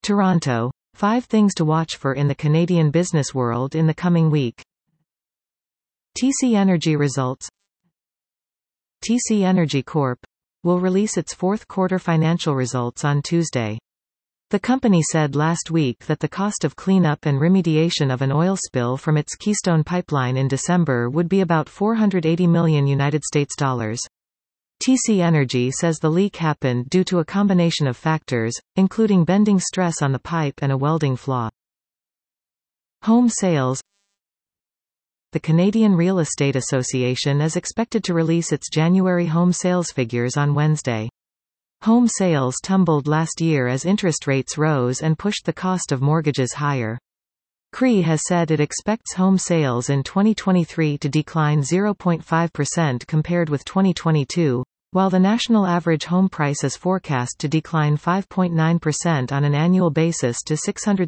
Toronto. 5 things to watch for in the Canadian business world in the coming week. TC Energy results. TC Energy Corp. will release its fourth quarter financial results on Tuesday. The company said last week that the cost of cleanup and remediation of an oil spill from its Keystone Pipeline in December would be about $480 million. TC Energy says the leak happened due to a combination of factors, including bending stress on the pipe and a welding flaw. Home sales. The Canadian Real Estate Association is expected to release its January home sales figures on Wednesday. Home sales tumbled last year as interest rates rose and pushed the cost of mortgages higher. CRE has said it expects home sales in 2023 to decline 0.5% compared with 2022, while the national average home price is forecast to decline 5.9% on an annual basis to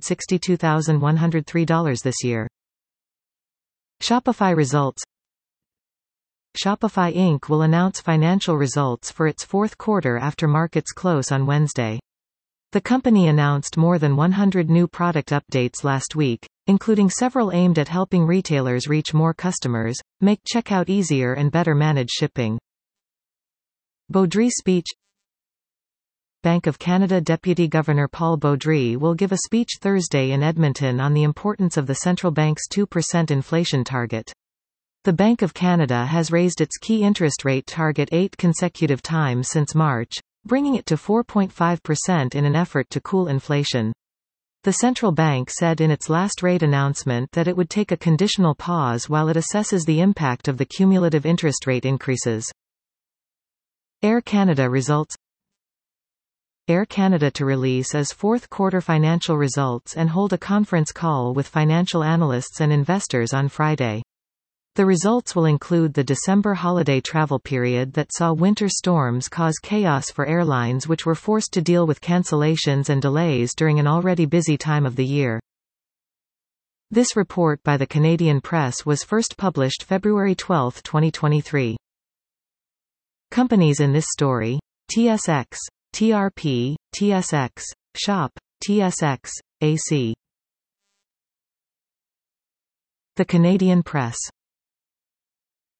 $662,103 this year. Shopify results. Shopify Inc. will announce financial results for its fourth quarter after markets close on Wednesday. The company announced more than 100 new product updates last week, including several aimed at helping retailers reach more customers, make checkout easier and better manage shipping. Beaudry speech. Bank of Canada Deputy Governor Paul Beaudry will give a speech Thursday in Edmonton on the importance of the central bank's 2% inflation target. The Bank of Canada has raised its key interest rate target 8 consecutive times since March, bringing it to 4.5% in an effort to cool inflation. The central bank said in its last rate announcement that it would take a conditional pause while it assesses the impact of the cumulative interest rate increases. Air Canada results. Air Canada to release its fourth quarter financial results and hold a conference call with financial analysts and investors on Friday. The results will include the December holiday travel period that saw winter storms cause chaos for airlines, which were forced to deal with cancellations and delays during an already busy time of the year. This report by the Canadian Press was first published February 12, 2023. Companies in this story: TSX, TRP, TSX, Shop, TSX, AC. The Canadian Press.